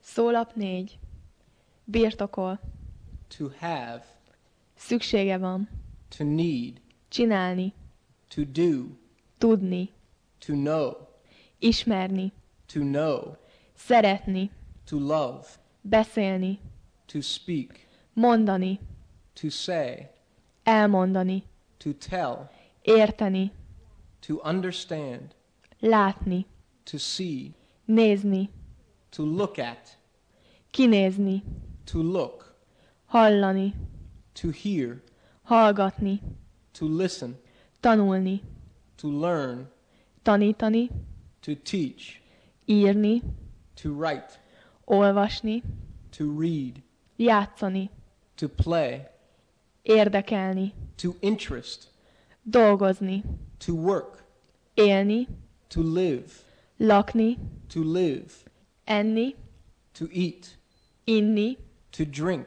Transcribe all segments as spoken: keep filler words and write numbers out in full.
Szólap négy. Birtokol. To have, Szüksége van. to need, Csinálni. to do, Tudni. to know, Ismerni. to know, Szeretni. to love, Beszélni. to speak, Mondani. to say, Elmondani. to tell, Érteni. to understand, Látni. to see, Nézni. to look at, Kinézni. to look, Hallani. to hear, Hallgatni. to listen, Tanulni. to learn, Tanítani. to teach, Írni. to write, Olvasni. to read, Játszani. to play, Érdekelni. to interest, Dolgozni. to work, Élni. to live, Lakni. to live, Enni. to eat, Inni. to drink,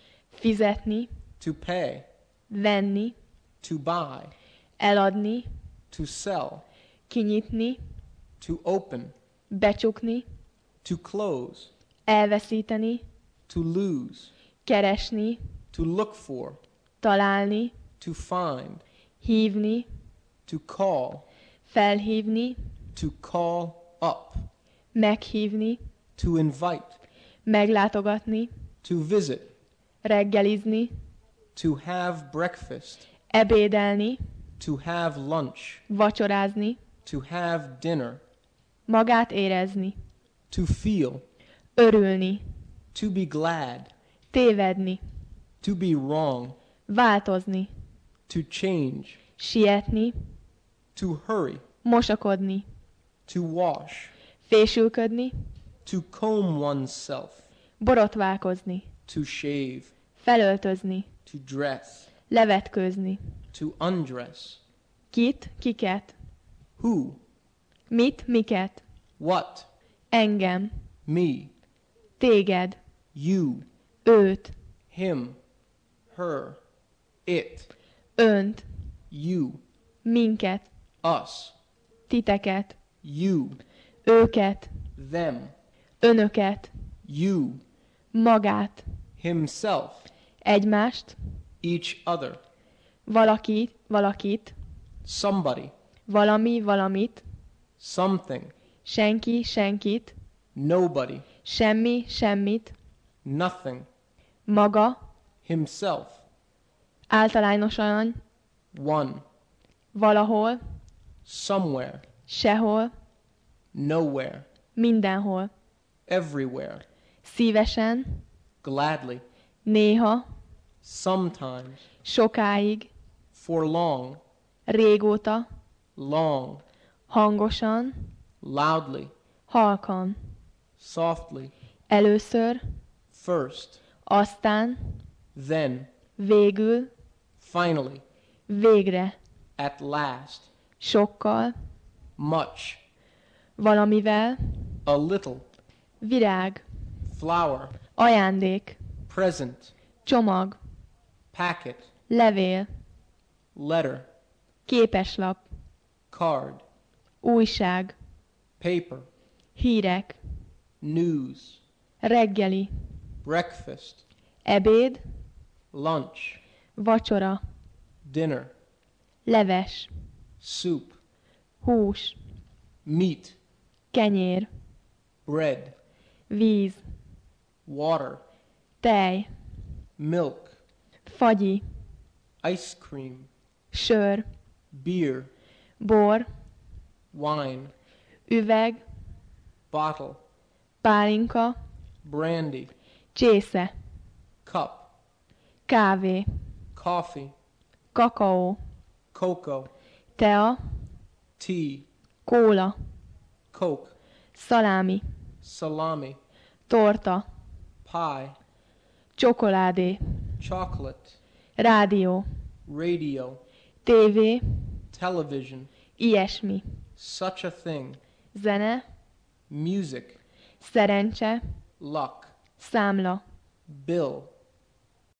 Fizetni. to pay, Venni. to buy, Eladni. to sell, Kinyitni. to open, Becsukni. to close, Elveszíteni. to lose, Keresni. to look for, Találni. to find, Hívni. to call, Felhívni. to call up, Meghívni. to invite, Meglátogatni. to visit, Reggelizni. to have breakfast, Ebédelni. to have lunch, Vacsorázni. to have dinner, Magát érezni. to feel, Örülni. to be glad, Tévedni. to be wrong, Változni. to change, Sietni. to hurry, Mosakodni. to wash, Fésülködni. to comb oneself, Borotválkozni. to shave, Felöltözni. to dress, Levetkőzni. to undress, Kit, kiket. who, Mit, miket. what, Engem. me, Téged. you, Őt. him, her, it, Önt. you, Minket. us, Titeket. you, Őket. them, Önöket. you, Magát. himself, Egymást. each other, Valaki, valakit. somebody, Valami, valamit. something, Senki, senkit. nobody, Semmi, semmit. nothing, Maga. himself, Általánosan. one, Valahol. somewhere, Sehol. nowhere, Mindenhol. everywhere, Szívesen. gladly, Néha. sometimes, Sokáig. for long, Régóta. long, Hangosan. loudly, Halkan. softly, Először. first, Aztán. then, Végül. finally, Végre. at last, Sokkal. much, Valamivel. a little, Virág. flower, Ajándék. present, Csomag. packet, Levél. letter, Képeslap. card, Újság. paper, Hírek. news, Reggeli. breakfast, Ebéd. lunch, Vacsora. dinner, Leves. soup, Hús. meat, Kenyér. bread, Víz. water, Tej. milk, Fagyi. ice cream, Sör. beer, Bor. wine, Üveg. bottle, Pálinka. brandy, Csésze. cup, Kávé. coffee, Kakaó. cocoa, Tea. tea, Kóla. coke, Szalámi. salami, Torta. pie, Csokoládé. chocolate, Rádió. radio, Tévé. television, Ilyesmi. such a thing, Zene. music, Szerencse. luck, Számla. bill,